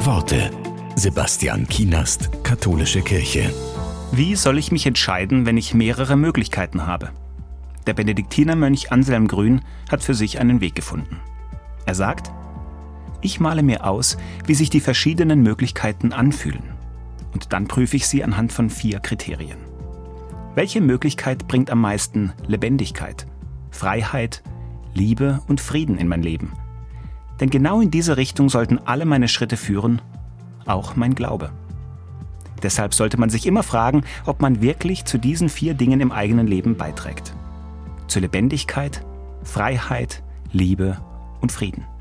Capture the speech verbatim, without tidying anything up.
Worte. Sebastian Kienast, Katholische Kirche. Wie soll ich mich entscheiden, wenn ich mehrere Möglichkeiten habe? Der Benediktinermönch Anselm Grün hat für sich einen Weg gefunden. Er sagt: Ich male mir aus, wie sich die verschiedenen Möglichkeiten anfühlen. Und dann prüfe ich sie anhand von vier Kriterien. Welche Möglichkeit bringt am meisten Lebendigkeit, Freiheit, Liebe und Frieden in mein Leben? Denn genau in diese Richtung sollten alle meine Schritte führen, auch mein Glaube. Deshalb sollte man sich immer fragen, ob man wirklich zu diesen vier Dingen im eigenen Leben beiträgt. Zur Lebendigkeit, Freiheit, Liebe und Frieden.